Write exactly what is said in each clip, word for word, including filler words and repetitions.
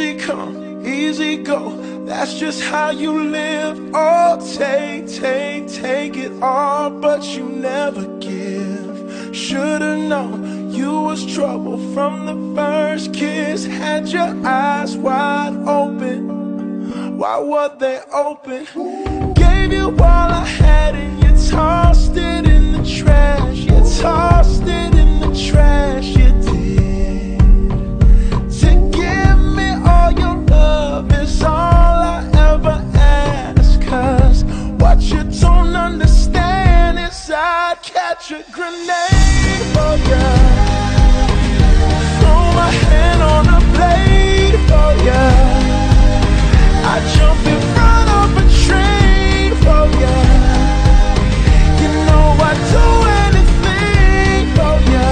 Easy come, easy go, that's just how you live. Oh, take, take, take it all, but you never give. Should've known you was trouble from the first kiss. Had your eyes wide open, why were they open? Gave you all I had and you tossed it in the trash. You tossed it in the trash, you did. To give me all your love is all I ever ask. Cause what you don't understand is I'd catch a grenade for ya, throw my hand on a blade for ya, I'd jump in front of a train for ya. You know I'd do anything for ya.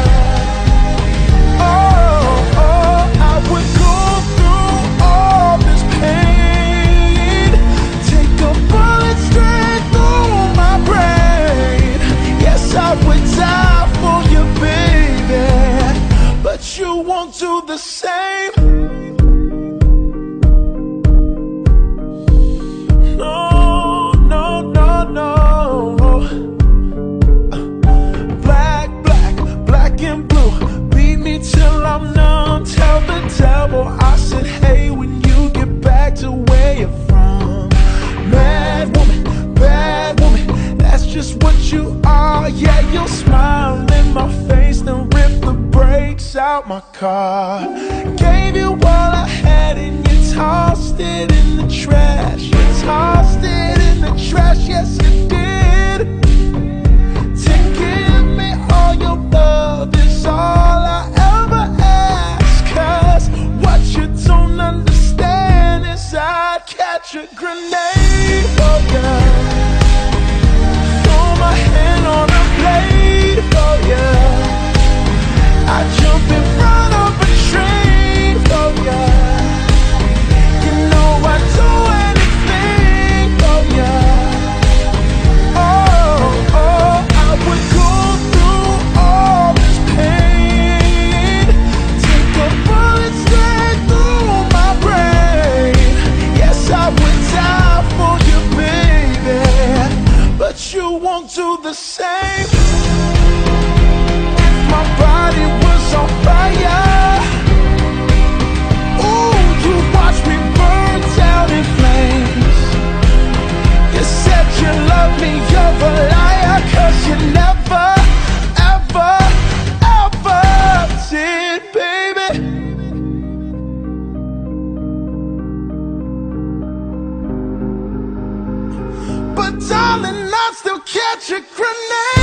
Oh, oh, I would go through all this pain, take a bullet straight through my brain. Yes, I would die for you, baby, but you won't do the same. No, no, no, no. Black, black, black and blue, beat me till I'm numb. Tell the devil I said hey when you get back to where you're from. Mad woman, bad woman, that's just what you are. Yeah, you'll smile in my face, then rip the brakes out my car. Gave you all I had and you tossed it in the trash. You tossed it in the trash, yes you did. To give me all your love is all I ever ask. Cause what you don't understand is I'd catch a grenade for ya, throw my hand on a blade for ya, I'd jump in front of a train for ya. You know I'd do anything for ya. Oh, oh, I would go through all this pain, take a bullet straight through my brain. Yes, I would die for you, baby, but you won't do the same. If my body was on fire, ooh, you watch me burn down in flames. You said you love me, you're a liar, cause you never, ever, ever did, baby. But darling, I still catch a grenade.